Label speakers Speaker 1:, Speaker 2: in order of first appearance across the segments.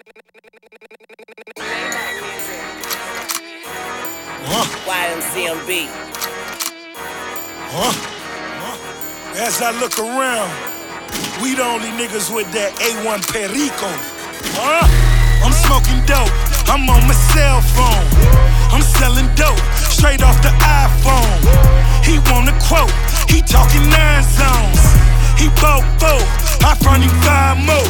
Speaker 1: YMCMB.
Speaker 2: As I look around, we the only niggas with that A1 Perico. I'm smoking dope, I'm on my cell phone. I'm selling dope, straight off the iPhone. He want a quote, he talking 9 zones. He bought 4, I front him 5 more.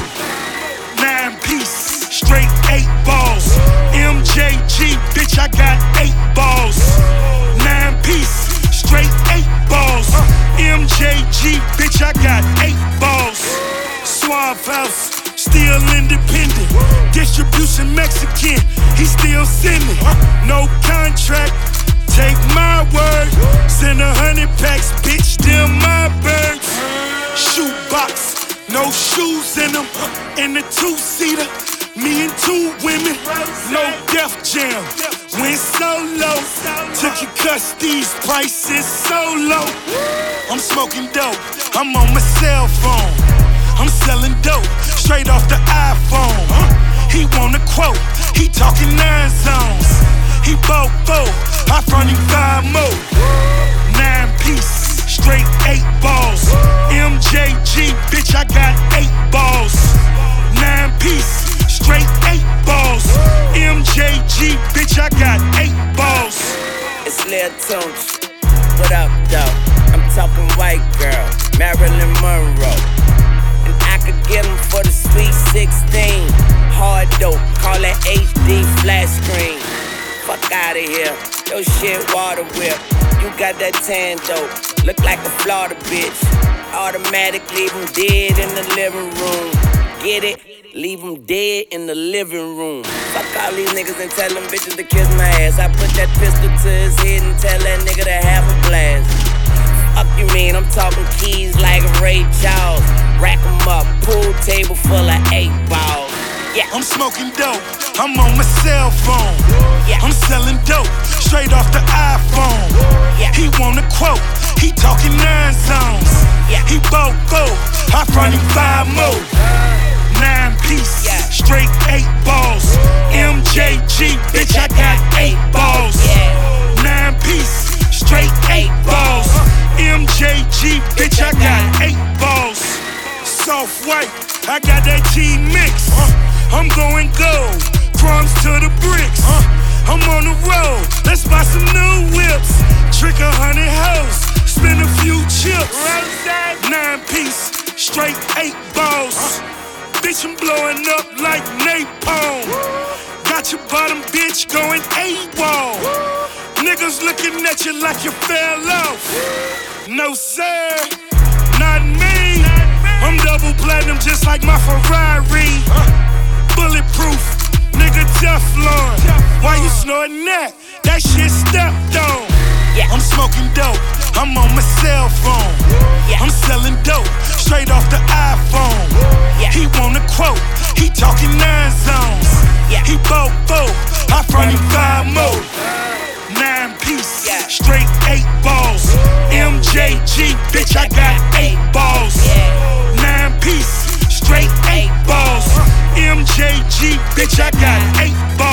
Speaker 2: 9 piece, straight 8 balls. MJG, bitch, I got 8 balls. 9 piece, straight 8 balls. MJG, bitch, I got 8 balls. Suave House, still independent. Distribution Mexican, he still sending. No contract, take my word. Send 100 packs, bitch, them my birds. Shoebox, no shoes in them. In the 2-seater, me and 2 women. No Def Jam, went solo. Took your cuss, these prices so low. I'm smoking dope, I'm on my cell phone. I'm selling dope, straight off the iPhone. He want a quote, he talking 9 zones. He bought 4, I front him 5 more. 9 piece, straight 8 balls. MJG, bitch, I got 8 balls. 9 piece, straight 8 balls. MJG, bitch, I got 8 balls.
Speaker 1: It's Lil Tunch. What up, though? I'm talking white girl, Marilyn Monroe. And I could get 'em for the sweet 16. Hard dope, call that HD flat screen. Fuck outta here, your shit water whip. You got that tan dope, look like a Florida bitch. Automatic, leave 'em dead in the living room. Get it? Leave 'em dead in the living room. Fuck all these niggas and tell them bitches to kiss my ass. I put that pistol to his head and tell that nigga to have a blast. Fuck you mean, I'm talking keys like Ray Charles. Rack 'em up, pool table full of 8 balls. Yeah.
Speaker 2: I'm smoking dope, I'm on my cell phone.
Speaker 1: Yeah.
Speaker 2: I'm selling dope, straight off the iPhone.
Speaker 1: Yeah.
Speaker 2: He want a quote, he talking 9 zones.
Speaker 1: Yeah.
Speaker 2: He bought 4, I front him 5 more. 9 piece,
Speaker 1: Yeah.
Speaker 2: straight 8 balls. MJG, bitch, I got 8 balls. 9 piece, straight 8 balls. MJG, bitch, I got 8 balls. Soft white, I got that G-Mix. I'm going gold, crumbs to the bricks. I'm on the road, let's buy some new whips. Trick 100 hoes, spend a few chips. 9 piece, straight 8 balls. Bitch, I'm blowing up like napalm. Got your bottom bitch going AWOL. Niggas looking at you like you fell off. No sir, not me. I'm double platinum just like my Ferrari. Bulletproof, nigga Teflon. Why you snorting that? That shit stepped on.
Speaker 1: Yeah.
Speaker 2: I'm smoking dope, I'm on my cell phone.
Speaker 1: Yeah.
Speaker 2: I'm selling dope, straight off the iPhone.
Speaker 1: Yeah.
Speaker 2: He want a quote, he talking 9 zones.
Speaker 1: Yeah.
Speaker 2: He bought 4, I front him 5 more. 9 piece,
Speaker 1: Yeah.
Speaker 2: straight 8 balls. MJG, bitch, I got 8 balls. 9 piece, straight 8 balls. MJG, bitch, I got 8 balls.